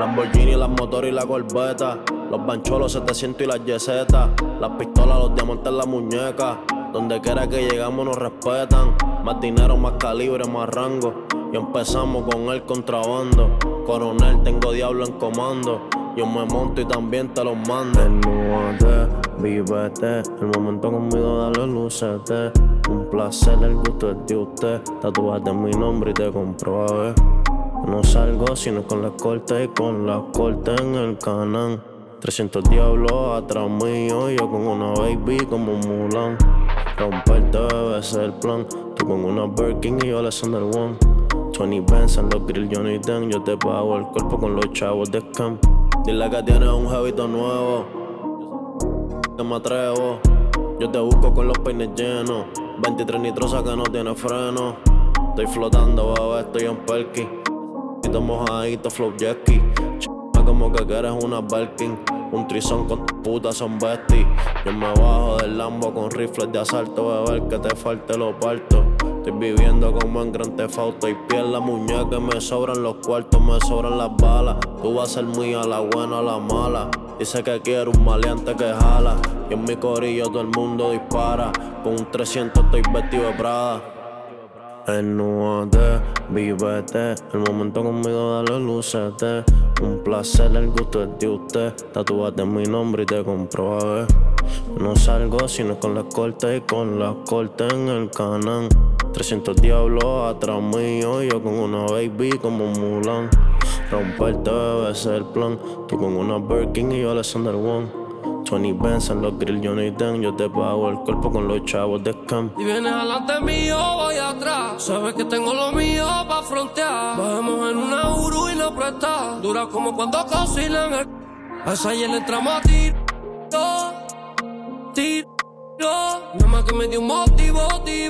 Lamborghini, las motores y la corbeta. Los bancholos, 700 y las yesetas. Las pistolas, los diamantes en la muñeca. Donde quiera que llegamos nos respetan. Más dinero, más calibre, más rango. Y empezamos con el contrabando. Coronel, tengo diablo en comando. Yo me monto y también te los mando. Desnúdate, vívete. El momento conmigo, dale lucete. Un placer, el gusto es de usted. Tatúate mi nombre y te compruebe. No salgo sino con la corte y con la corte en el canal. 300 diablos atrás mío, yo con una baby como Mulan. Romperte debe ser el plan. Tú con una Birkin y yo Alexander One. 20 Benz en los grill Johnny Den. Yo te pago el cuerpo con los chavos de camp. Dile que tienes un jevito nuevo. Que me atrevo. Yo te busco con los peines llenos. 23 nitrosa que no tiene freno. Estoy flotando, bebé, estoy en perky. Y te mojadito, flow jet-ski. Como que quieres una Birkin. Un trizón con tu puta son besties. Yo me bajo del Lambo con rifles de asalto. Beber que te falte lo parto. Estoy viviendo como en Grand Theft Auto. Y piel la muñeca, me sobran los cuartos, me sobran las balas. Tú vas a ser mía, la buena o la mala. Dice que quiero un maleante que jala. Y en mi corillo todo el mundo dispara. Con un 300 estoy vestido de Prada. Desnúdate, vívete. El momento conmigo, dale lucete. Un placer, el gusto es de usted. Tatúate mi nombre y te compruebe. No salgo sino con la corte y con la corte en el canal. 300 diablos atrás mío, yo con una baby como Mulan. Romperte debe ser el plan. Tú con una Birkin y yo Alexander One. 20 Benz en los grill Johnny Den. Yo te pago el cuerpo con los chavos de camp. Si vienes adelante mío, voy atrás. Sabes que tengo lo mío pa' frontear. Bajemos en una Uru y no presta. Dura como cuando cocinan el... A esa y le entramos a tiro. Nada más que me dio un motivo.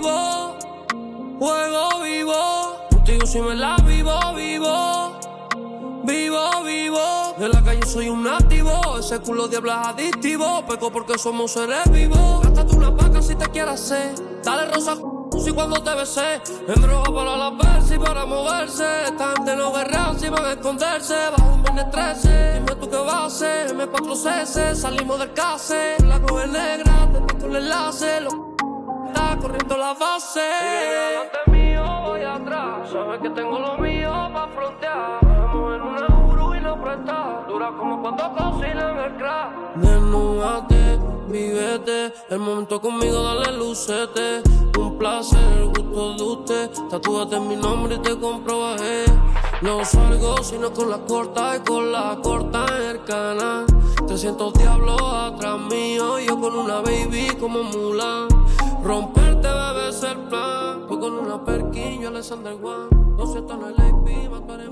Juego vivo. Contigo si me la vivo. De la calle soy un nativo. Ese culo diablo es adictivo. Peco porque somos seres vivos. Gástate una vaca si te quieres hacer. Dale rosa si cuando te besé. En droga para la versa y para moverse. Esta gente no guerrea si van a esconderse. Bajo un viernes 13. Dime tú qué vas a hacer. M4CS, salimos del case. La coge negra, te meto el enlace. Está corriendo la base. Si viene delante mío, voy atrás. Sabes que tengo lo mío pa' frontear. Vamos en una Uru y no presta. Dura como cuando cocinan el crack. Desnúdate, vívete. El momento conmigo, dale lucete. Un placer, el gusto de usted. Tatúate mi nombre y te comprobé. No salgo sino con la corta y con la corta en el canal. 300 diablos atrás mío, yo con una baby como Mulan. Romperte debe ser plan. Tú con una Perkin, yo Alexander One. 200 en el AP, mataré